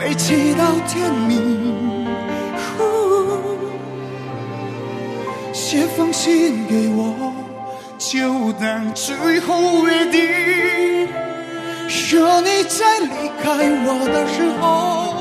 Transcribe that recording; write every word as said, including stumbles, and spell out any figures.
悲泣到天明。写封信给我，就当最后约定。若你在离开我的时候，